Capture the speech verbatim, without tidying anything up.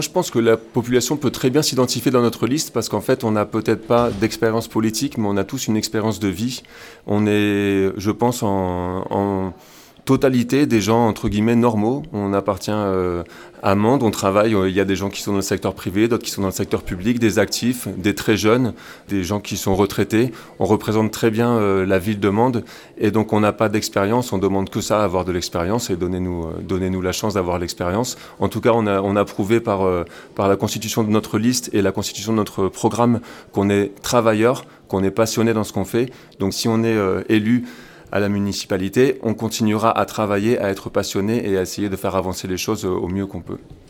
Je pense que la population peut très bien s'identifier dans notre liste parce qu'en fait, on n'a peut-être pas d'expérience politique, mais on a tous une expérience de vie. On est, je pense, en, en totalité des gens, entre guillemets, normaux. On appartient euh, à Mende, on travaille, euh, il y a des gens qui sont dans le secteur privé, d'autres qui sont dans le secteur public, des actifs, des très jeunes, des gens qui sont retraités. On représente très bien euh, la ville de Mende et donc on n'a pas d'expérience, on demande que ça, avoir de l'expérience et donnez-nous, euh, donnez-nous la chance d'avoir l'expérience. En tout cas, on a, on a prouvé par, euh, par la constitution de notre liste et la constitution de notre programme qu'on est travailleur, qu'on est passionné dans ce qu'on fait. Donc si on est euh, élu à la municipalité, on continuera à travailler, à être passionné et à essayer de faire avancer les choses au mieux qu'on peut.